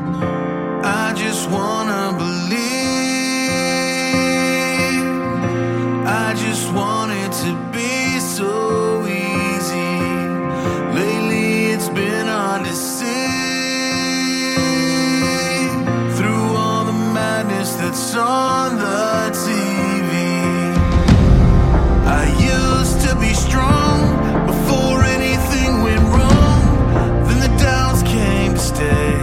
I just wanna believe. I just want it to be so easy. Lately it's been hard to see through all the madness that's on the TV. I used to be strong before anything went wrong. Then the doubts came to stay.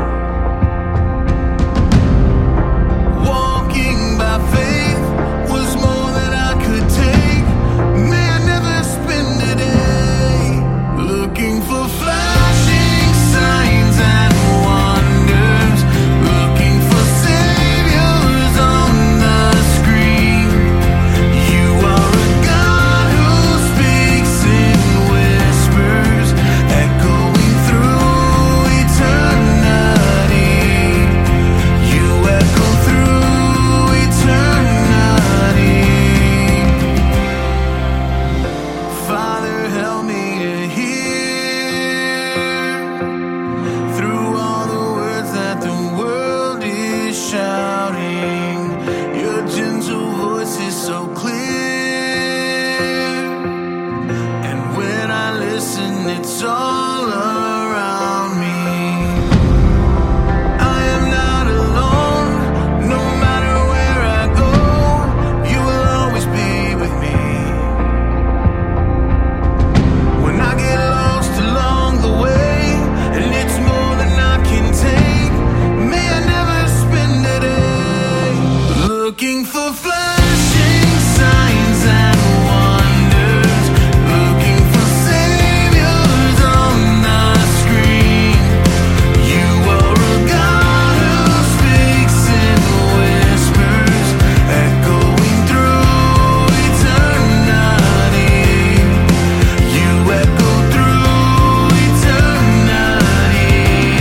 Walking by faith was more than I could take. May I never spend a day looking for flashing signs and wonders, looking for saviors on the screen. You are a God who speaks in whispers, echoing through eternity. You echo through eternity. Father, help me to hear through all the words that the world is shouting. Your gentle voice is so clear, and when I listen, it's all around me. I am not alone, no matter where I go, you will always be with me. When I get lost along the way, and it's more than I can take, may I never spend a day looking for flashing signs and wonders, looking for saviors on the screen. You are a God who speaks in whispers, echoing through eternity. You echo through eternity.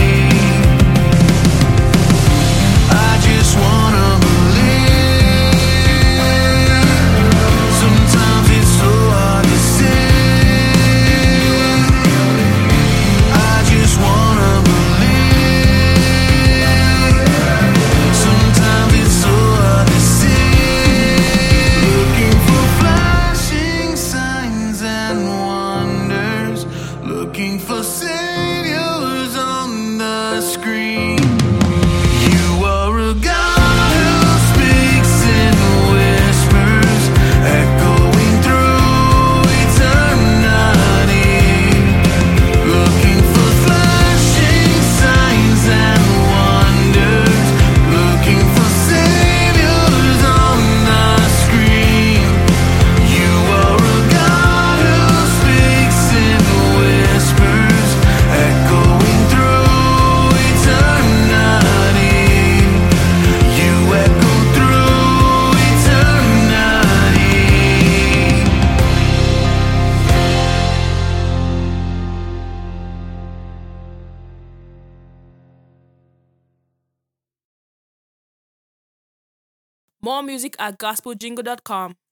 I just wanna believe. Sometimes it's so hard to see. I just wanna believe. Sometimes it's so hard to see. Looking for flashing signs and wonders, looking for saviors on the screen. You are a God who speaks in whispers, echoing through eternity. Looking for flashing signs and wonders, looking for saviors on the screen. You are a God who speaks in whispers, echoing through eternity. You echo through eternity. More music at gospeljingle.com.